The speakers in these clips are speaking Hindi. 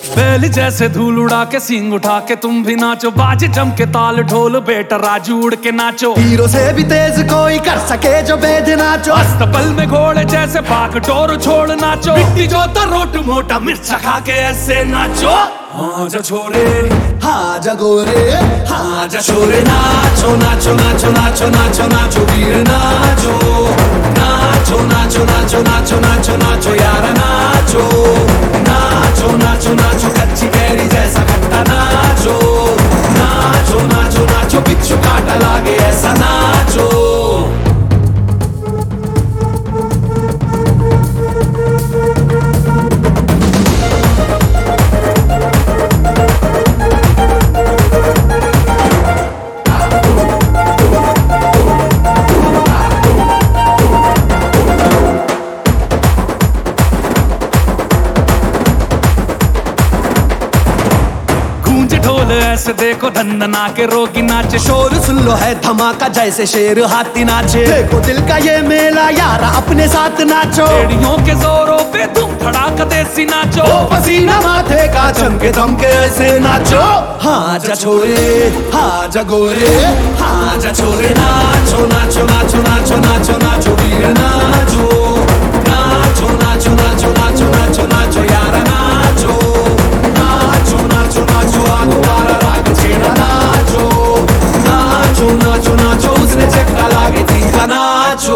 बैल जैसे धूल उड़ा के सींग उठा के तुम भी नाचो, बाजे जम के ताल ढोल बेटा राजू उड़ के नाचो। हीरो से भी तेज कोई कर सके जो बेद नाचो, अस्तबल में घोड़े जैसे भाग डोर छोड़ नाचो। मिट्टी जो रोट मोटा मिर्चा खा के ऐसे नाचो। हाँ जा छोरे हाँ जा गोरे, हाँ जा छोरे नाचो नाचो नाचो नाचो नाचो नाचो वीर नाचो नाचो नाचो नाचो नाचो नाचो नाचो यार नाचो नाचो नाचो नाचो कच्ची कैरी जैसा खट्टा नाचो नाचो नाचो नाचो बिच्छू काटा लागे ऐसा नाचो। ढोल ऐसे देखो धंधना के रोगी नाचे, शोर सुन लो है धमाका जैसे शेर हाथी नाचे। देखो दिल का ये मेला यारा अपने साथ नाचो, एड़ियों के जोरों पे तुम धड़ाका देसी नाचो। पसीना माथे का चमके थमके ऐसे नाचो। हाँ जा छोरे हाँ जा गोरे, हाँ जा छोरे नाचो नाचो नाचो नाचो नाचो नाचो वीर नाचो नाचो नाचो नाचो नाचो नाचो नाचो यार नाचो नाचो नाचो नाचो आगुवारा राग छेड़ा नाचो नाचो नाचो नाचो उसने चक्का लागे तीखा नाचो।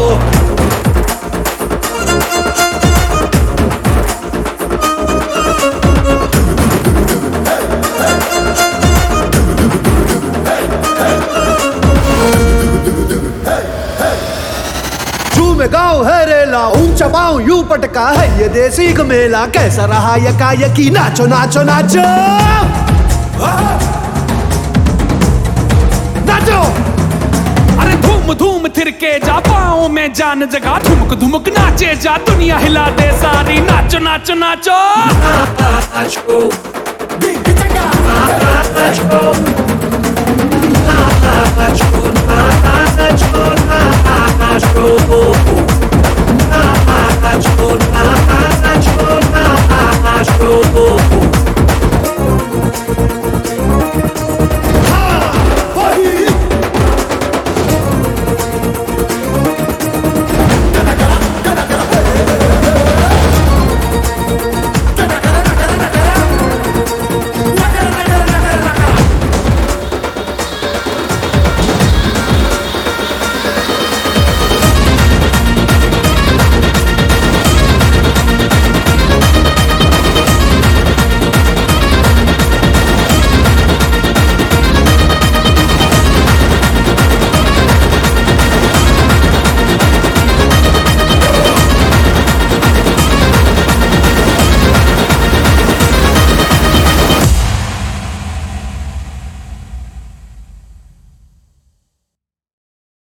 में गाँव है रेला ऊंचा पाँव यूं पटका है ये देसी मेला। कैसा रहा यकी नाचो नाचो नाचो नाचो। अरे धूम धूम थिरके जा पाँव में जान जगा, धुमक धुमक नाचे जा दुनिया हिला दे सारी। नाचो नाचो नाचो